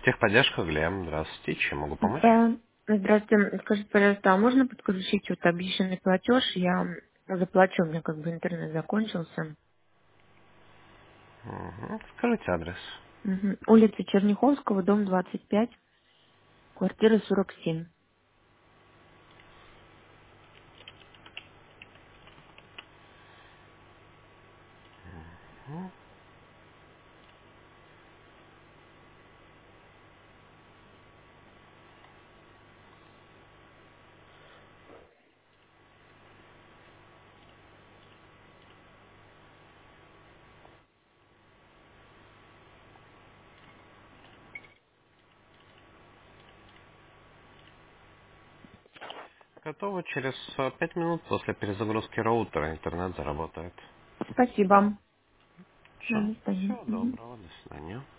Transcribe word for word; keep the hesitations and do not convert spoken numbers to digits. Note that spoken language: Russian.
Техподдержка, Глеб. Здравствуйте. Чем могу помочь? Да. Здравствуйте. Скажите, пожалуйста, а можно подключить вот обещанный платеж? Я заплачу, у меня как бы интернет закончился. Угу. Скажите адрес. Мгм. Улица Черняховского, дом двадцать пять, квартира сорок семь. Готово. Через э, пять минут после перезагрузки роутера интернет заработает. Спасибо. Все. До свидания. Всего Мгм. доброго. До свидания.